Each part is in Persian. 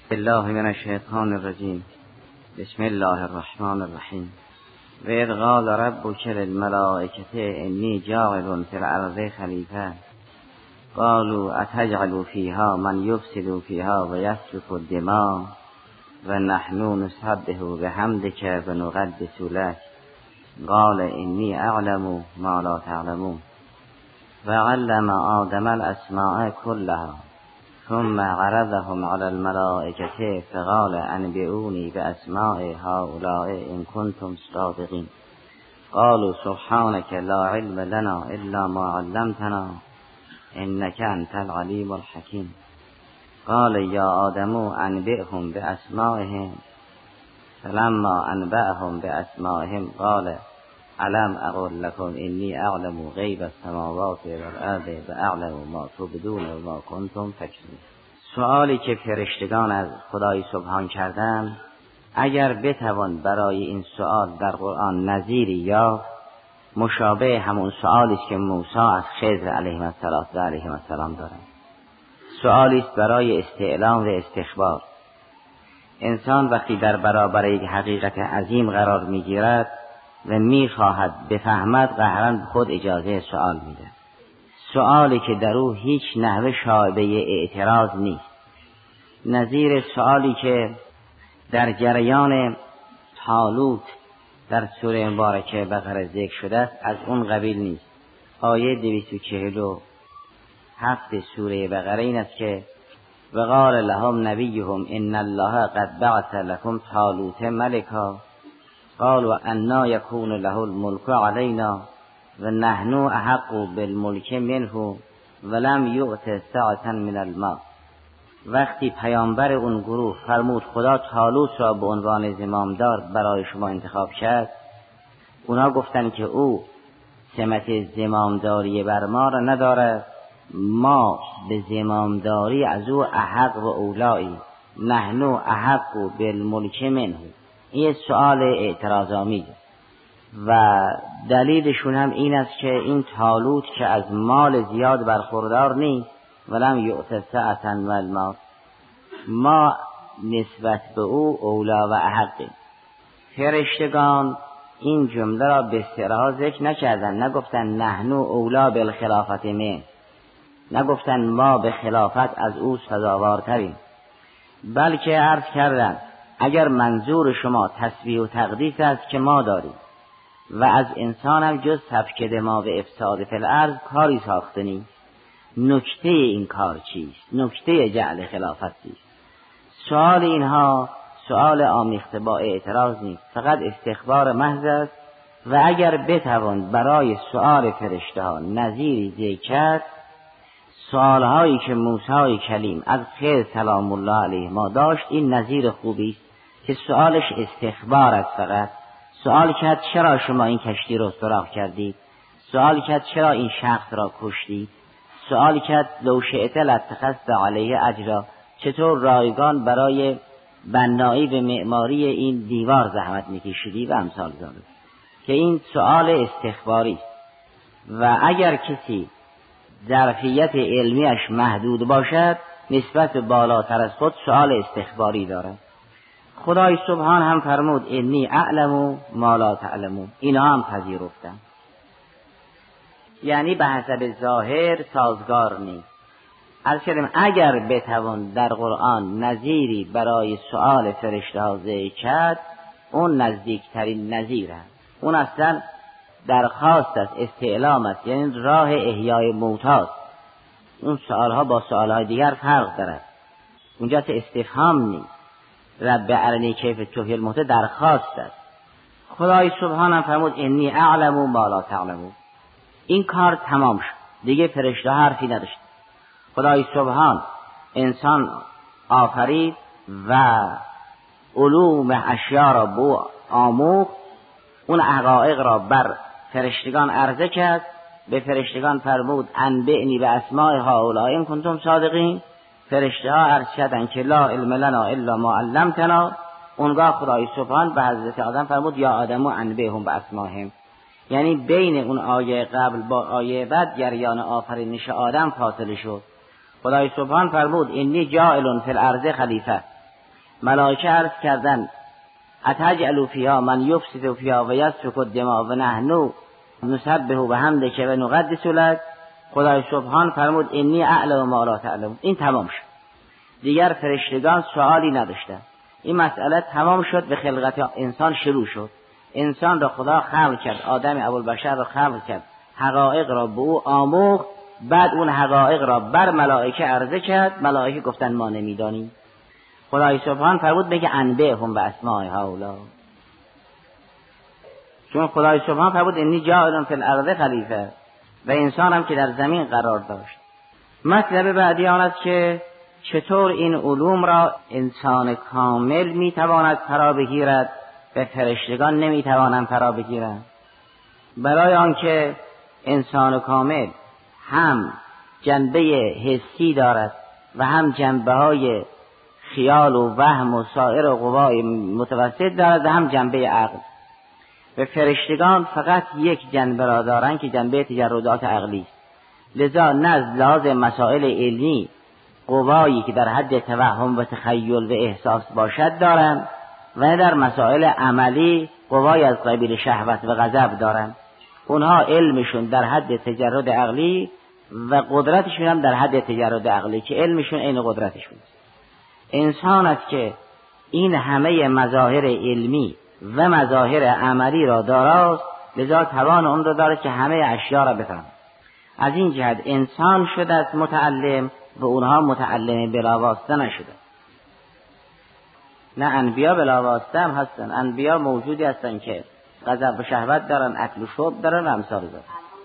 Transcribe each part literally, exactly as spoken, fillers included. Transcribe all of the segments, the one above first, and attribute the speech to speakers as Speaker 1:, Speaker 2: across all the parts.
Speaker 1: الله من الشیطان الرجیم. بسم الله الرحمن الرحیم. و اذ قال ربک للملائکة انی جاعل فی الارض خلیفة قالوا اتجعل فیها من یفسد فیها و یسفک الدماء و نحن نسبح بحمدک و نقدس لک قال انی اعلم ما لا تعلمون. و علم آدم الاسماء كلها ثم عرضهم على الملائكة فقال انبئوني بأسماء هؤلاء إن كنتم صادقين قالوا سبحانك لا علم لنا إلا ما علمتنا إنك أنت العليم الحكيم. قال يا آدم انبئهم بأسمائهم فلما انبأهم بأسمائهم قال علم اقول لكم إني أعلم غیب السماوات والارض و اعلم ما تبدون و ما کنتم تکتمون. سوالی که فرشتگان از خدای سبحان کردند، اگر بتوان برای این سوال در قرآن نظیری یا مشابه همون سوالی است که موسی از خضر علیه السلام دارند. سوالی است برای استعلام و استخبار. انسان وقتی در برابر یک حقیقت عظیم قرار میگیرد و میخواهد بفهمد، قهرن خود اجازه سوال میده. سوالی که در او هیچ نحوه شایبه اعتراض نیست، نظیر سوالی که در جریان طالوت در سوره مبارکه بقره ذکر شده است از اون قبیل نیست. آیه دویست و چهل و هفت سوره بقره این است که و قال لهم نبیهم ان الله قد بعث لكم طالوت ملکا قالوا انا یکون له الملک علینا و نحن احق بالملک منه ولم یؤت سعة من المال. وقتی پیامبر اون گروه فرمود خدا طالوت را به عنوان زمامدار برای شما انتخاب کرد، اونا گفتن که او سمت زمامداری بر ما را نداره، ما به زمامداری از او احق و اولایی، نحن احق بالملک منه. این سؤال اعتراض آمیزه و دلیلشون هم این است که این طالوت که از مال زیاد برخوردار نیست، ولم یؤت سعة من المال، ما نسبت به او اولا و احقیم. فرشتگان این جمله را به استراحه ذکر نکردن، نگفتن نحن اولا بالخلافت من، نگفتن ما به خلافت از او سزاوارتریم، بلکه عرض کردن اگر منظور شما تسبیح و تقدیس است که ما داریم و از انسان هم جز سفک دماء و افساد فی الارض کاری ساخته نیست، نکته این کار چیست؟ نکته جعل خلافت چیست؟ سوال اینها سوال آمیخته با اعتراض نیست، فقط استخبار محض است. و اگر بتوان برای سؤال فرشته ها نظیری ذکر کرد، سوالهایی که موسی کلیم از خضر سلام الله علیه ما داشت، این نظیر خوبی است که سؤالش استخبار است. فقط سؤال کرد چرا شما این کشتی رو سوراخ کردید، سؤال کرد چرا این شخص را کشتید، سؤال کرد لو شئت لاتخذت علیه اجرا، چطور رایگان برای بنایی و معماری این دیوار زحمت میکشیدی و امثال ذالک، که این سؤال استخباری است. و اگر کسی ظرفیت علمیش محدود باشد، نسبت بالاتر از خود سؤال استخباری دارد. خدای سبحان هم فرمود انی اعلم ما لا تعلمون، اینا هم پذیرفتن، یعنی به حسب ظاهر سازگار نیست. عرض کردیم اگر بتوان در قرآن نظیری برای سؤال فرشته ها ذکر کرد، اون نزدیکترین نظیر است، اون اصلا درخواست است، استعلام است، یعنی راه احیای موتاست. اون سؤالها با سؤالهای دیگر فرق دارد، اونجا استفهام نیست. رب ارنی کیف تحیی الموتى درخواست است. خدای سبحانه فرمود انی اعلم ما لا تعلمون. این کار تمام شد، دیگه فرشته حرفی نداشت. خدای سبحان انسان آفرید و علوم اشیا را بو آموخت، اون حقایق را بر فرشتگان عرضه کرد. به فرشتگان فرمود انبئنی به اسماء هؤلاء ان کنتم صادقین. فرشته ها عرض کردند که لا علم لنا الا ما علمتنا. اونگاه خدای سبحان به حضرت آدم فرمود یا آدم انبئهم به اسمائهم، یعنی بین اون آیه قبل با آیه بعد جریان آفرینش آدم فاصله شد. خدای سبحان فرمود انی جاعل فی الارض خلیفه، ملائکه عرض کردن اتجعل فیها من یفسد فیها و یسفک الدماء و نحن نسبح بحمدک و نقدس لک. خدای سبحان فرمود انی اعلم ما لا تعلمون. این تمام شد، دیگر فرشتگان سوالی نداشتند. این مسئله تمام شد، به خلقت انسان شروع شد. انسان را خدا خلق کرد، آدم ابوالبشر را خلق کرد، حقایق را به او آموخت، بعد اون حقایق را بر ملائکه عرضه کرد. ملائکه گفتن ما نمیدانیم. خدای سبحان فرمود بگه انبئهم باسماء هؤلاء، چون خدای سبحان فرمود انی جاعل فی الارض خلیفه و انسان هم که در زمین قرار داشت. مطلب بعدی آن است که چطور این علوم را انسان کامل میتواند فرا بگیرد و فرشتگان نمیتوانند فرا بگیرند. برای آنکه انسان کامل هم جنبه حسی دارد و هم جنبه های خیال و وهم و سایر قوای متوسط دارد و هم جنبه عقل. و فرشتگان فقط یک جنبه را دارند که جنبه تجردات عقلی است. لذا نزد لازم مسائل علمی قوایی که در حد توهم و تخیل و احساس باشد دارند و در مسائل عملی قوای از قبیل شهوت و غضب دارند. اونها علمشون در حد تجرد عقلی و قدرتشون هم در حد تجرد عقلی که علمشون عین قدرتشون است. انسان است که این همه مظاهر علمی و مظاهر عملی را داراست، لذا توان اون را دارد که همه اشیا را بفهمد. از این جهت انسان شده است متعلم و اونها متعلم بلا واسطه نشده. نه انبیا بلا واسطه هم هستن، انبیا موجودی هستن که غضب و شهوت دارن، اکل و شرب دارن و امثال ذلک.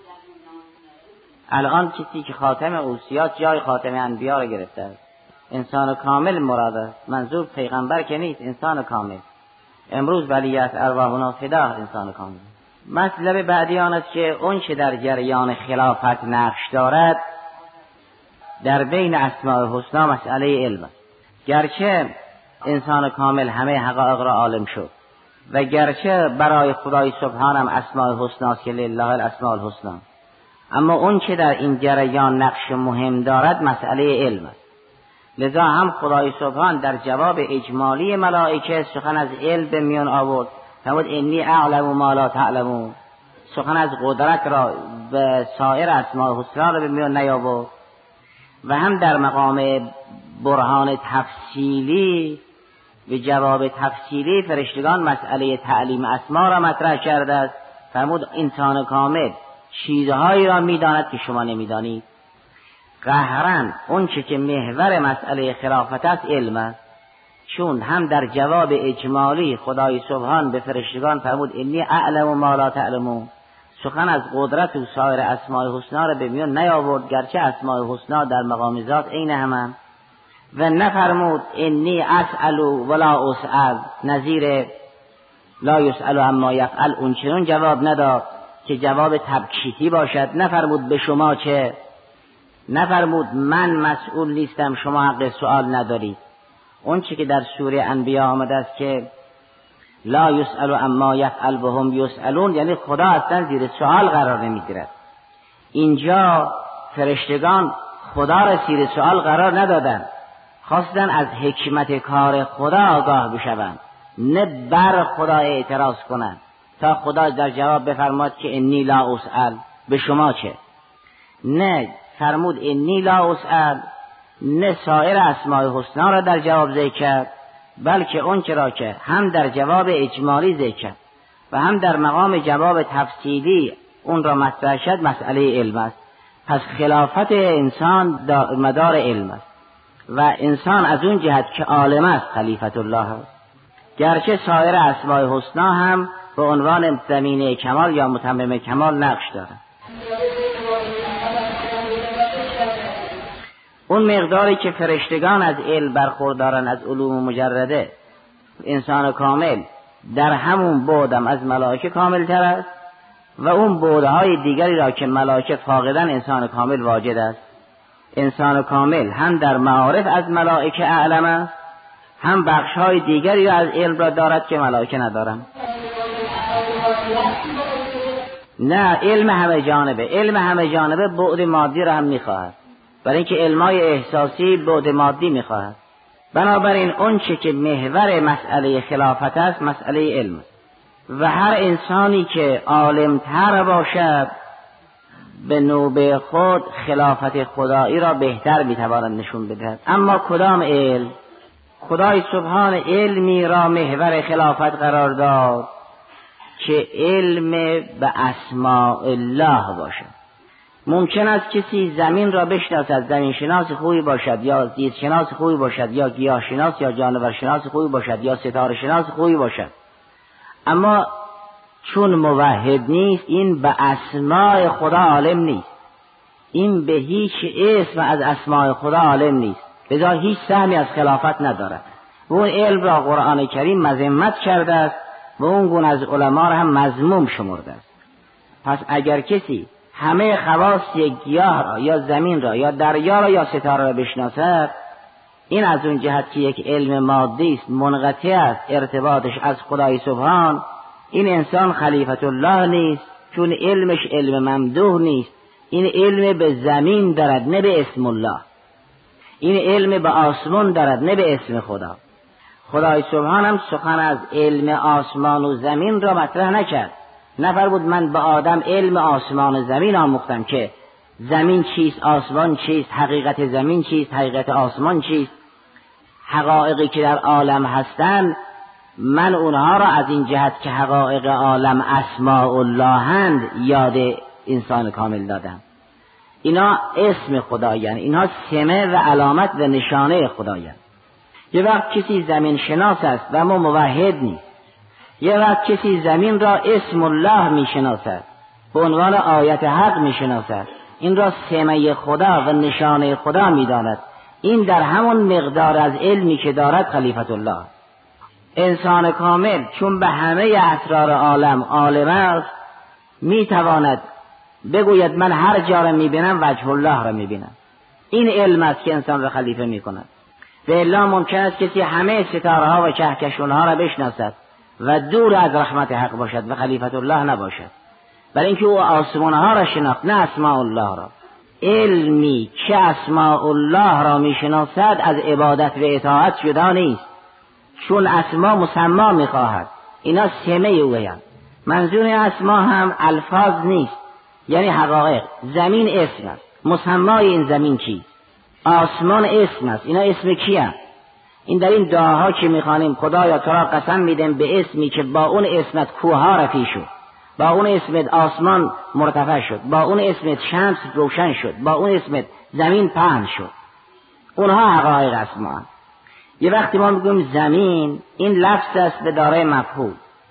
Speaker 1: الان کسی که خاتم اوصیات جای خاتم انبیا را گرفته است. انسان کامل مراد است، منظور پیغمبر که نیست، انسان کامل. امروز ولیت ارواحنا فدا انسان کامل. مطلب بعدی آن است که اون چه در جریان خلافت نقش دارد در بین اسماء الحسنا مسئله علم است. گرچه انسان کامل همه حقایق را عالم شد و گرچه برای خدای سبحان هم اسماء الحسنا است که لله الاسماء الحسنا، اما اون چه در این جریان نقش مهم دارد مسئله علم است. لذا هم خدای سبحان در جواب اجمالی ملائکه سخن از علم به میان آورد، فرمود انی اعلم ما لا تعلمون. سخن از قدرت را به سایر اسماء الحسنا را به میان نیاورد و هم در مقام برهان تفصیلی و جواب تفصیلی فرشتگان مسئله تعلیم اسما را مطرح کرده است. فرمود انسان کامل چیزهایی را میداند که شما نمیدانید. قهرن اون چه که محور مسئله خلافت است علم است، چون هم در جواب اجمالی خدای سبحان به فرشتگان فرمود انی اعلم ما لا تعلمون. سخن از قدرت و سایر اسماء الحسنا را به میان نیاورد، گرچه اسماء الحسنا در مقام ذات عین همند، و نفرمود انی اسأل ولا اسأل، نظیر لا یسأل اما یفعل اون چنون جواب نداد که جواب تبکیتی باشد. نفرمود به شما چه، نفرمود من مسئول نیستم شما حق سؤال ندارید. اون چی که در سوره انبیاء آمده است که لا یسأل اما یفعل و هم یسألون، یعنی خدا اصلا زیر سؤال قرار نمیگیرد. اینجا فرشتگان خدا را زیر سؤال قرار ندادند، خواستن از حکمت کار خدا آگاه بشوند، نه بر خدا اعتراض کنند تا خدا در جواب بفرماد که انی لا اسأل، به شما چه. نه فرمود انی لا اسأل، نه سایر اسماء الحسنا را در جواب ذکر کرد، بلکه اون چرا که هم در جواب اجمالی ذکر کرد و هم در مقام جواب تفصیلی اون را مطرح شد مسئله علم است. پس خلافت انسان مدار علم است و انسان از اون جهت که عالم است خلیفت الله است، گرچه سایر اسماء الحسنا هم به عنوان زمینه کمال یا متمم کمال نقش دارد. اون مقداری که فرشتگان از علم برخوردارن از علوم مجرده، انسان کامل در همون بعدم از ملائکه کامل تر است و اون بعدهای دیگری را که ملائکه فاقدن انسان کامل واجد است. انسان کامل هم در معارف از ملائکه اعلم است، هم بخشهای دیگری را از علم را دارد که ملائکه ندارند. نه، علم همه جانبه، علم همه جانبه بعد مادی را هم میخواهد، برای اینکه علمای احساسی بعد مادی میخواهد بنابراین اون چه که محور مسئله خلافت است مسئله علم و هر انسانی که عالمتر باشد به نوبه خود خلافت خدایی را بهتر میتواند نشون بدهد. اما کدام علم؟ خدای سبحان علمی را محور خلافت قرار داد که علم به اسماء الله باشد. ممکن است کسی زمین را بشناسد، زمین شناس خوبی باشد یا زیست شناس خوبی باشد یا گیاه شناس یا جانور شناس خوبی باشد یا ستاره شناس خوبی باشد، اما چون موحد نیست این به اسماء خدا عالم نیست، این به هیچ اسم از اسماء خدا عالم نیست، لذا هیچ سهمی از خلافت ندارد. و اون علم را قرآن کریم مذمت کرده است و اون گونه از علما را هم مذموم شمرده است. پس اگر کسی همه خواص یک گیاه را یا زمین را یا دریا را یا ستاره را بشناسد، این از اون جهت که یک علم مادی است، منقطع است ارتباطش از خدای سبحان، این انسان خلیفت الله نیست، چون علمش علم ممدوح نیست. این علم به زمین دارد نه به اسم الله، این علم به آسمان دارد نه به اسم خدا. خدای سبحان هم سخن از علم آسمان و زمین را مطرح نکرد، نفرمود من به آدم علم آسمان و زمین آموختم که زمین چیست، آسمان چیست، حقیقت زمین چیست، حقیقت آسمان چیست، حقایقی که در عالم هستند من اونها را از این جهت که حقایق عالم اسماء اللهند یاد انسان کامل دادم. اینا اسم خدایند، اینها سمه و علامت و نشانه خدایند. یه وقت کسی زمین شناس است و اما موحد نیست، یه وقت کسی زمین را اسم الله می شناسد، به عنوان آیت حق می شناسد، این را سمه خدا و نشانه خدا می داند. این در همون مقدار از علمی که دارد خلیفت الله. انسان کامل چون به همه اسرار عالم عالم است می تواند بگوید من هر جا را می بینم وجه الله را می بینم. این علم است که انسان را خلیفه می کند. و الا ممکن است کسی همه ستاره ها و کهکشان ها را بشناسد و دور از رحمت حق باشد و خلیفت الله نباشد، برای اینکه او آسمان ها را شناخت نه اسماء الله را. علمی که اسماء الله را می شناسد از عبادت و اطاعت جدا نیست، چون اسما مسما می خواهد، اینا سمه اویند. منظور اسما هم الفاظ نیست، یعنی حقایق. زمین اسم است، مسمای این زمین چیست؟ آسمان اسم است، اینا اسم کیه؟ این در این دعاها که میخوانیم خدایا تو را قسم میدم به اسمی که با اون اسمت کوها رفیع شد، با اون اسمت آسمان مرتفع شد، با اون اسمت شمس روشن شد، با اون اسمت زمین پهن شد. اونها حقایق اسما. یه وقتی ما میگیم زمین، این لفظ است به دارای مفهوم.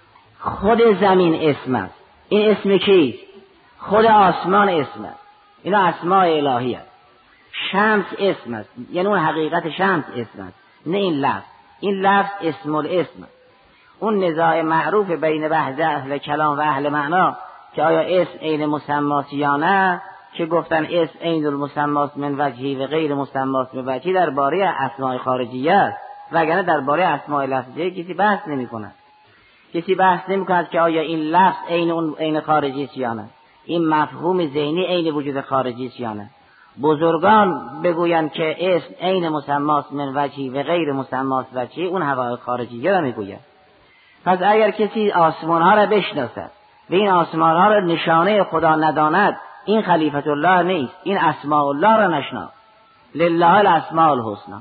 Speaker 1: خود زمین اسم است، این اسم کیست؟ خود آسمان اسم است، اینا اسماء الهی است. شمس اسم است، یعنی اون حقیقت شمس اسم است، نه این لفظ. این لفظ اسم الاسم. اون نزاع معروف بین بحث اهل کلام و اهل معنا که آیا اسم عین مسماست یا نه، که گفتن اسم عین المسماست من وجهی و غیر مسماست من وجهی درباره اسماء خارجیه است، وگرنه درباره اسماء لفظیه کسی بحث نمی کند. کسی بحث نمی کند که آیا این لفظ عین اون عین خارجی است یا نه، این مفهوم ذهنی عین وجود خارجی است یا نه. بزرگان بگویند که اسم عین مسماست من وجهی و غیر مسماست وجهی، اون حقایق خارجیه را میگوید. پس اگر کسی آسمان ها را بشناسد و این آسمان ها را نشانه خدا نداند، این خلیفت الله نیست، این اسماء الله را نشناس. لله الاسماء الحسنی.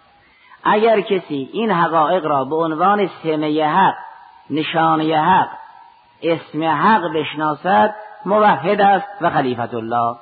Speaker 1: اگر کسی این حقایق را به عنوان سمه حق، نشانه حق، اسم حق بشناسد، موحد است و خلیفت الله.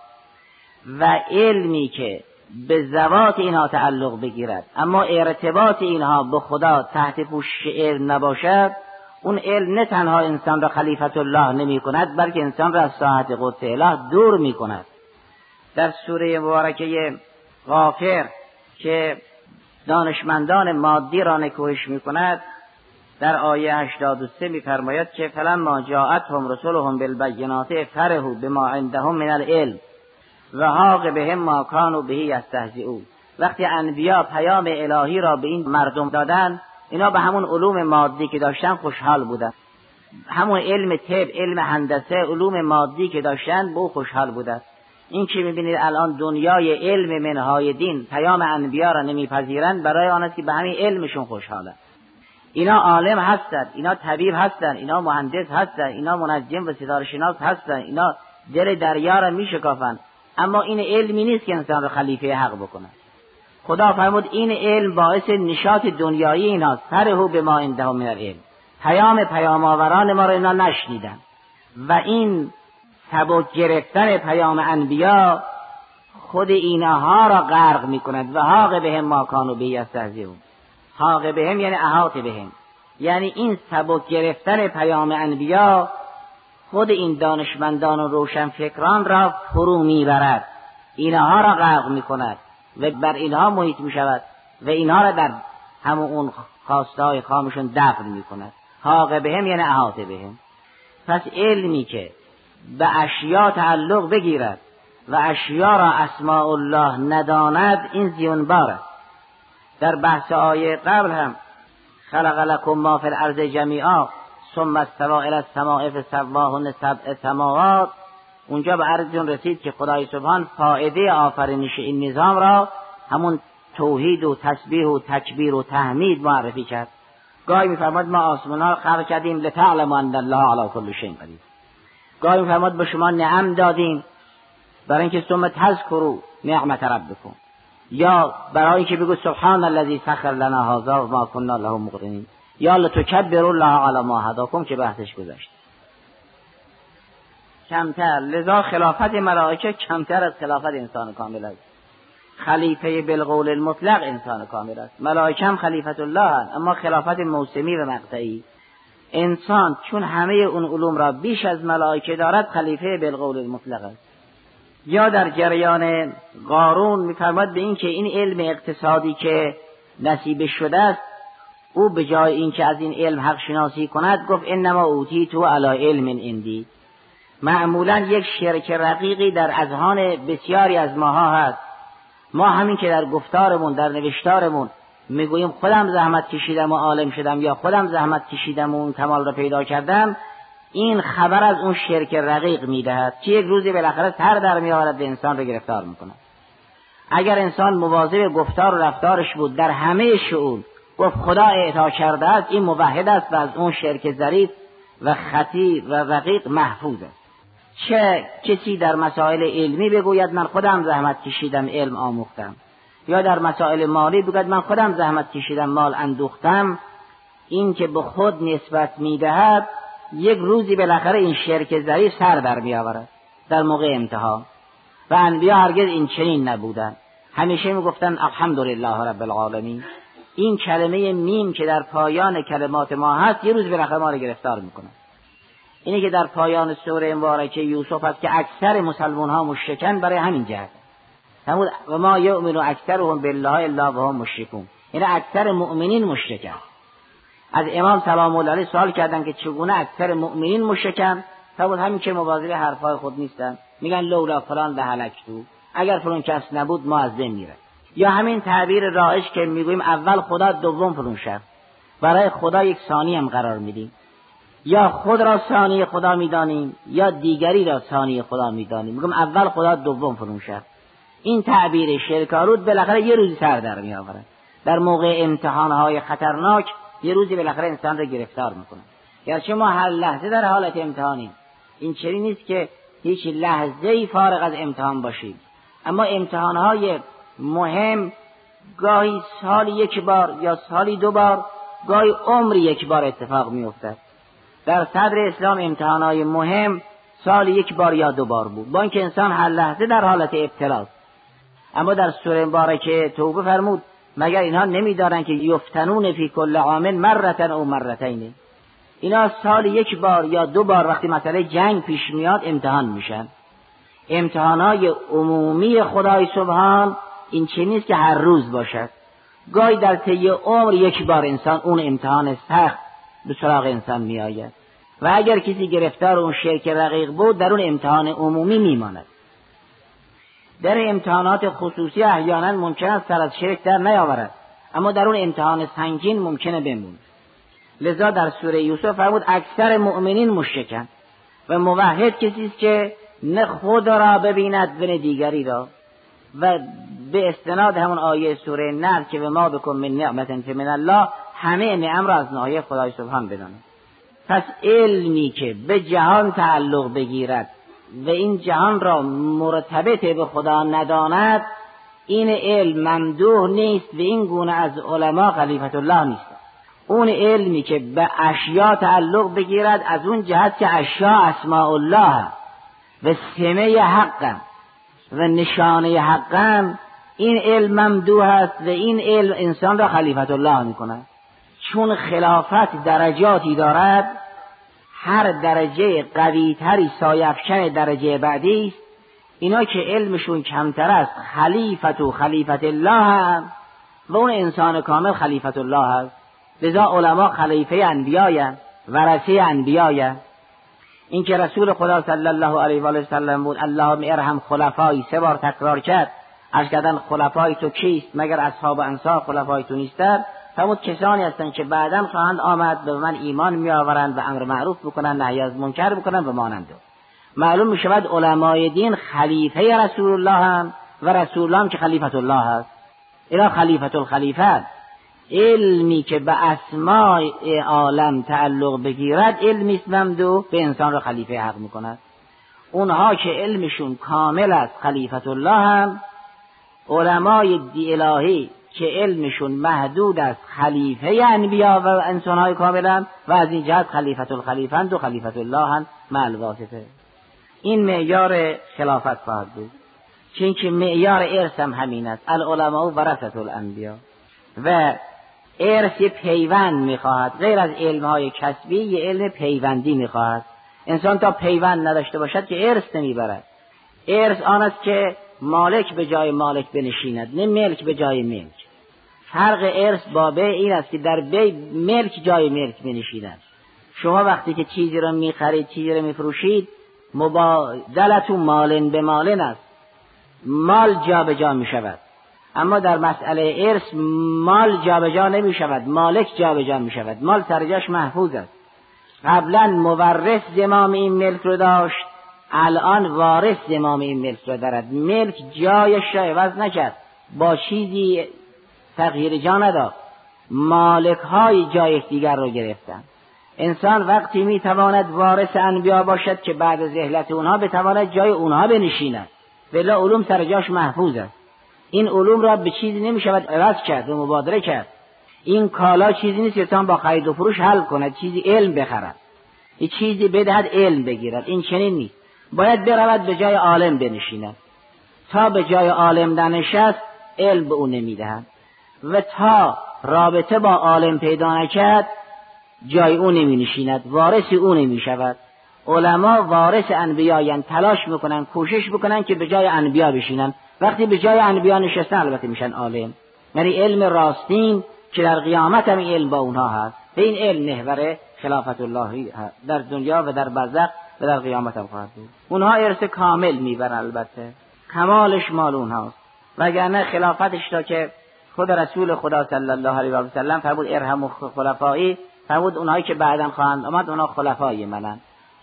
Speaker 1: و علمی که به ذوات اینها تعلق بگیرد اما ارتباط اینها به خدا تحت پوشش علم نباشد، اون علم نه تنها انسان را خلیفت الله نمی کند، بلکه انسان را از ساحت قدس اله دور می کند. در سوره مبارکه غافر که دانشمندان مادی را نکوهش می کند، در آیه هشتاد و سه می فرماید که فلما جاءتهم رسلهم بالبینات فرحوا بما عندهم من العلم و حاق بهم ما کانوا به یستهزئون. وقتی انبیا پیام الهی را به این مردم دادن، اینا به همون علوم مادی که داشتن خوشحال بودن، همون علم طب، علم هندسه، علوم مادی که داشتن به خوشحال بودن. این که میبینید الان دنیای علم منهای دین پیام انبیا را نمیپذیرند، برای آن است که به همین علمشون خوشحالند. اینا عالم هستند، اینا طبیب هستند، اینا مهندس هستند، اینا منجم و ستاره شناس هستند، اینا دل دریا را میشکافند، اما این علمی نیست که انسان را خلیفه حق بکنه. خدا فرمود این علم باعث نشاط دنیایی ایناست. فرحوا بما عندهم من العلم. پیام پیام آوران ما را اینا نشنیدن و این سبک گرفتن پیام انبیا خود اینها را غرق میکند. و حاق بهم ما کانوا به یستهزئون. حاق بهم یعنی احاط بهم، یعنی این سبک گرفتن پیام انبیا خود این دانشمندان و روشنفکران را فرو میبرد، اینها را غرق میکند و بر اینها محیط میشود و اینها را در همون اون خواسته های خامشون دفن میکند. حاق بهم یعنی احاط بهم. پس علمی که به اشیا تعلق بگیرد و اشیا را اسماء الله نداند، این زیانبار است. در بحث آیه قبل هم خلق لکم ما فی الارض جمیعا ثم استوى الی السماء فسواهن سبع سماوات، اونجا به عرضتون رسید که خدای سبحان فائده آفرینش این نظام را همون توحید و تسبیح و تکبیر و تحمید معرفی کرد. گاهی میفرماد ما آسمان ها را خلق کردیم لتعلموا ان الله علی کل شیء قدیر. گاهی میفرماد به شما نعم دادیم برای اینکه ثم تذکروا نعمت ربکم، یا برای اینکه بگو سبحان الذی سخر لنا هذا و ما كنا له مقرنین، یا لتکبروا الله علی ما هداکم که بحثش گذشت. کمتر، لذا خلافت ملائکه کمتر از خلافت انسان کامل است. خلیفه بالقول المطلق انسان کامل است. ملائکه هم خلیفت الله هست، اما خلافت موسمی و مقطعی. انسان چون همه اون علوم را بیش از ملائکه دارد، خلیفه بالقول المطلق است. یا در جریان قارون میفرماد به این که این علم اقتصادی که نصیب شده است، او به جای این که از این علم حق شناسی کند، گفت انما اوتیتو علی علم عندی. معمولا یک شرک رقیقی در اذهان بسیاری از ماها هست. ما همین که در گفتارمون، در نوشتارمون میگوییم خودم زحمت کشیدم و عالم شدم، یا خودم زحمت کشیدم و اون کمال را پیدا کردم، این خبر از اون شرک رقیق میدهد که یک روزی بالاخره سر در میآورد و انسان را گرفتار میکند. اگر انسان مواظب گفتار و رفتارش بود در همه شؤون، گفت خدا اعطا کرده است، این موحد است و از اون شرک ظریف و خطیر و رقیق محفوظ است. چه کسی در مسائل علمی بگوید من خودم زحمت کشیدم علم آموختم، یا در مسائل مالی بگوید من خودم زحمت کشیدم مال اندوختم، این که به خود نسبت میدهد یک روزی بالاخره این شرک ظریف سر در میآورد در موقع امتحان. و انبیا هرگز این چنین نبودند، همیشه میگفتن الحمدلله رب العالمین. این کلمه میم که در پایان کلمات ما هست یه روز بالاخره ما رو گرفتار میکنه. اینه که در پایان سوره مبارکه یوسف هست که اکثر مسلمان ها مشرکن، برای همین جهت فرمود و ما یؤمن اکثرهم بالله الا وهم مشرکون. این اکثر مؤمنین مشرکن. از امام سلام الله علیه سوال کردن که چگونه اکثر مؤمنین مشرکن؟ فرمود همین که مواظب حرفای خود نیستن، میگن لولا فلان لهلکتو، اگر فلان کس نبود ما از بین میره. یا همین تعبیر رایج که میگوییم اول خدا دوم فلان شخص، برای خدا یک ثانی هم قرار میدیم، یا خود را ثانی خدا میدانیم یا دیگری را ثانی خدا میدانیم، میگم اول خدا دوم فلان شخص. این تعبیر شرک‌آلود بالاخره یه روزی سر در میآورد. در موقع امتحان‌های خطرناک یه روزی بالاخره انسان را گرفتار میکنه. گرچه ما هر لحظه در حالت امتحانیم، این چنین نیست که هیچ لحظه‌ای فارغ از امتحان باشیم، اما امتحان‌های مهم گاهی سالی یک بار یا سالی دو بار، گاهی عمری یک بار اتفاق میافتد. در صدر اسلام امتحان‌های مهم سالی یک بار یا دو بار بود، با اینکه انسان هر لحظه در حالت ابتلاست. اما در سوره مبارکه توبه فرمود مگر اینها نمی‌دارن که یفتنون فی کل عام مرتين او مرتين، اینا سال یک بار یا دو بار وقتی مسئله جنگ پیش میاد امتحان میشن. امتحانات عمومی خدای سبحان این چه نیست که هر روز باشد، گاهی در طی عمر یک بار انسان اون امتحان سخت به سراغ انسان میآید و اگر کسی گرفتار اون شرک رقیق بود در اون امتحان عمومی میماند. در امتحانات خصوصی احیانا ممکن است سر از شرک در نیاورد، اما در اون امتحان سنگین ممکنه بمونه. لذا در سوره یوسف فرمود اکثر مؤمنین مشرکن و موحد کسی است که نه خود را ببیند و نه دیگری را. و به استناد همون آیه سوره نحل که به ما بکن من نعمت فمن الله، همه نعم را از ناحیه خدای سبحان بداند. پس علمی که به جهان تعلق بگیرد و این جهان را مرتبط به خدا نداند، این علم ممدوح نیست و این گونه از علما خلیفت الله نیست. اون علمی که به اشیا تعلق بگیرد از اون جهت که اشیا اسماء الله و سمه حق و نشانه حق، این علم ممدوح است و این علم انسان را خلیفت الله می کند. چون خلافت درجاتی دارد، هر درجه قوی تری سایه افکن درجه بعدی است. اینا که علمشون کمتر است خلیفت و خلیفت الله هم و اون انسان کامل خلیفت الله هست. لذا علما خلیفه انبیاء ورثه انبیاء. این که رسول خدا صلی الله علیه و آله و سلم بود اللهم ارحم خلفایی سه بار تکرار کرد. از کردن خلفای تو کیست مگر اصحاب انصار خلفای تو نیستند؟ فرمود کسانی هستند که بعداً خواهند آمد به من ایمان می آورند و امر معروف بکنند نهی از منکر بکنند و مانند. معلوم می شود علمای دین خلیفه رسول الله هم و رسول الله هم که خلیفت الله هست. اینا خلیفت الخلیفه. علمی که به اسماء عالم تعلق بگیرد علمی است ممدوح به انسان را خلیفه حق می کند. اونها که علمشون کامل است خلیفت الله هم، علمای دی الهی که علمشون محدود است خلیفه انبیا و انسانهای کاملا و از این جهت خلیفت الخلیفه و خلیفت الله هم مع الواسطه. این معیار خلافت خواهد بود. چون که معیار ارث هم همین است، العلماء ورثة الانبیا. و ارث پیوند میخواهد، غیر از علمهای کسبی یه علم پیوندی میخواهد. انسان تا پیوند نداشته باشد که ارث نمیبرد. ارث آن است که مالک به جای مالک بنشیند، نه ملک به جای ملک. فرق ارث با بی این است که در بی ملک جای ملک بنشیند. شما وقتی که چیزی را میخرید، چیزی را میفروشید، مبادلتون مالن به مالن است، مال جا به جا میشود. اما در مسئله ارث مال جا به جا نمیشود، مالک جا به جا میشود. مال سرجاش محفوظ است. قبلا مورث زمام این ملک رو داشت، الان وارث زمام این ملک رو دارد. ملک جایش را عوض نکرد، با چیزی تغییر جا نداد. مالک های جای دیگر رو گرفتن. انسان وقتی میتواند وارث انبیا باشد که بعد از رحلت اونها بتواند جای اونها بنشیند، ولی علوم سر جاش محفوظ است. این علوم را به چیزی نمیشود عوض کرد و مبادله کرد. این کالا چیزی نیست که انسان با خرید و فروش حل کند، چیزی علم بخرد، این چیزی بدهد علم بگیرد. این چنین نیست. باید برود به جای عالم بنشیند. تا به جای عالم ننشست علم به او نمیدهد و تا رابطه با عالم پیدا نکرد جای او نمی نشیند، وارث او نمی شود. علما وارث انبیاء، تلاش میکنن، کوشش بکنن که به جای انبیا بشینن. وقتی به جای انبیا نشستن البته میشن عالم، یعنی علم راستین که در قیامت هم علم با اونها هست. به این علم محور خلافت اللهی در دنیا و در برزخ و در قیامت هم خواهد بود. اونها ارث کامل میبرن، البته کمالش مال اونهاست. وگرنه خلافتش را که خود رسول خدا صلی الله علیه و سلم فرمود ارحموا خلفایی، فرمود اونهایی که بعداً خواهند آمد اونها خلفای منن.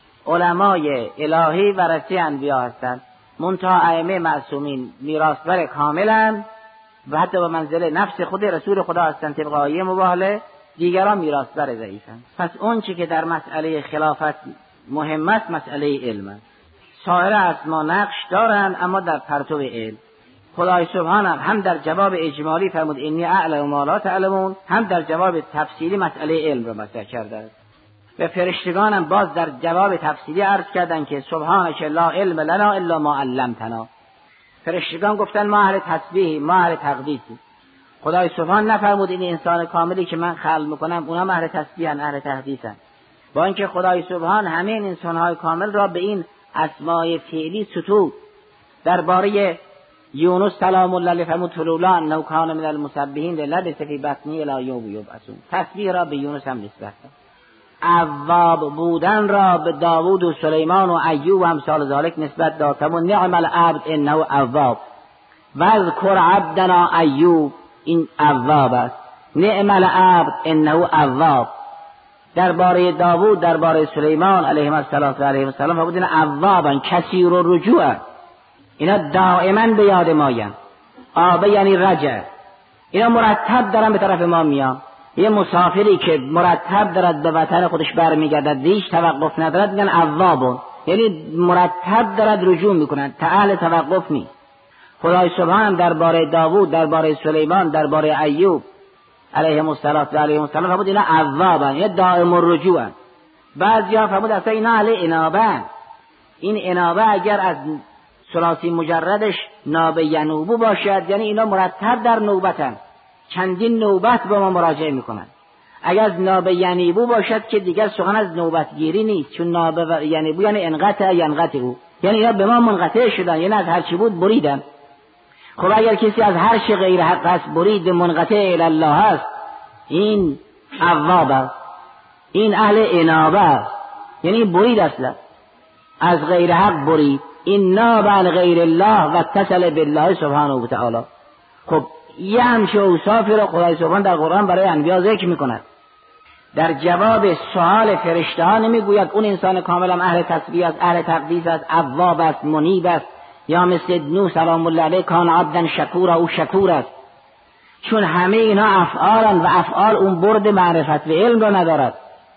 Speaker 1: علمای الهی ورثه انبیا هستند، منتها ائمه معصومین میراثبر کاملا و حتی به منزله نفس خود رسول خدا هستند طبق آیه مباهله، دیگران میراثبر ضعیفند. پس اون چی که در مسئله خلافت مهم است مسئله علم است. سایر اسما نقش دارند اما در پرتو علم. خدای سبحان هم در جواب اجمالی فرمود انی اعلم ما لا تعلمون، هم در جواب تفصیلی مسئله علم را مطرح کرده است. و فرشتگان هم باز در جواب تفصیلی عرض کردند که سبحانك لا علم لنا الا ما علمتنا. فرشتگان گفتن ما اهل تسبیح، ما اهل تقدیسی. خدای سبحان نفرمود این انسان کاملی که من خلق میکنم اونها اهل تسبیحن، اهل تقدیسن. با اینکه خدای سبحان همین انسانهای کامل را به این اسماء فعلی ستود. درباره یونس سلام الله علیه فرمود طلولا انه کان من المسبحین للبث فی بطنه الی یوم یبعثون. تسبیح را به یونس هم نسبت داد. اواب بودن را به داوود و سلیمان و ایوب و امثال ذالک نسبت داد. فرمود نعم العبد انه اواب و اذکر عبدنا ایوب، این اواب است. نعم العبد انه اواب.
Speaker 2: درباره داوود، درباره سلیمان علیه السلام و علیه السلام فرمود اینا اوابن کثیر الرجوع، اینا دائما به یاد ماین. آبه یعنی رجع، اینا مرتب دارن به طرف ما میان. یه مسافری که مرتب دارد به وطن خودش برمیگردد، هیچ توقف ندارد، میگن اوابون، یعنی مرتب دارد رجوع میکنن، تا اهل توقف نیست. خدای سبحان درباره داوود، درباره سلیمان، درباره ایوب علیهم السلام و علیهم السلام فرمود اینا اوابن، یه دائم الرجوع. بعضیا فرمود اصلا اینا اهل انابه. این انابه اگر از ثلاثی مجردش ناب ینوبو باشد یعنی اینا مرتب در نوبتن، چندین نوبت به ما مراجعه میکنن. اگر از ناب ینیبو باشد که دیگر سخن از نوبت گیری نیست، چون ناب ینیبو یعنی انقطع ینقطع او، یعنی اینا به ما منقطع شدن، یعنی از هر چی بود بریدن. خب اگر کسی از هر چی غیر حق است برید، منقطع الی الله است، این اواب، این اهل انابه، یعنی برید اصلا از غیر حق برید. این ناب عن غیر الله و اتصل بالله سبحانه و تعالی. خب یه همچه اوصافی را خدای سبحان در قرآن برای انبیا ذکر میکند. در جواب سوال فرشته ها نمیگوید اون انسان کاملا اهل تسبیح است، اهل تقدیس است، اواب است، منیب است، یا مثل نوح سلام الله علیه کان عبدا شکورا، او شکور است. چون همه اینا افعالن و افعال اون برد معرفت و علم را ندارد.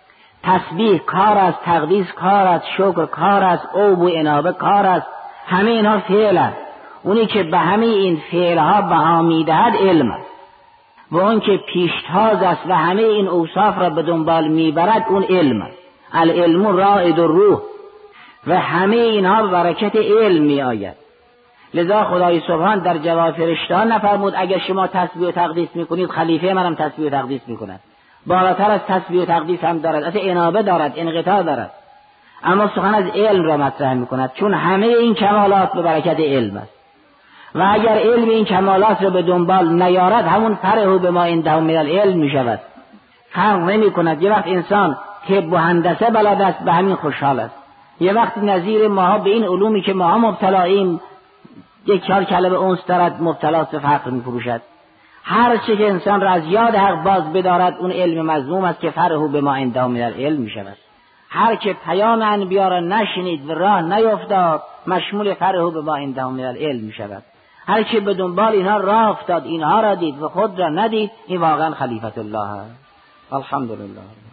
Speaker 2: تسبیح کار است، تقدیس کار است، شکر کار است، اوب و انابه کار است، همه اینا فعل است. اونی که به همه این فعلها بها میدهد علم است، و اون که پیشتاز است و همه این اوصاف را به دنبال میبرد اون علم است. العلم رائد الروح، و همه اینها برکت علم می آید. لذا خدای سبحان در جواب فرشتهان نفرمود اگر شما تسبیح و تقدیس میکنید خلیفه منم تسبیح و تقدیس میکند. بالاتر از تسبیح و تقدیس هم دارد، اصلا انابه دارد، انقطاع دارد، اما سخن از علم را مطرح میکند، چون همه این کمالات به برکت علم است. و اگر علم این کمالات را به دنبال نیارد همون فرحو به ما عندهم من العلم میشود. فرق نمی کند. یه وقت انسان طب و هندسه بلد است به همین خوشحال است، یه وقت نظیر ماها به این علومی که ماها مبتلاییم یک چهار کلمه اونس دارد مبتلاست به فقر میفروشد. هر چه که انسان را از یاد حق باز بدارد اون علم مذموم است که فرحو به ما عندهم من العلم میشود. هر که پیام انبیا را نشنید و راه نیفتاد مشمول فرحو به ما عندهم من العلم میشود. هر که به دنبال اینها راه افتاد، اینها را دید و خود را ندید، این واقعا خلیفت الله است. الحمدلله.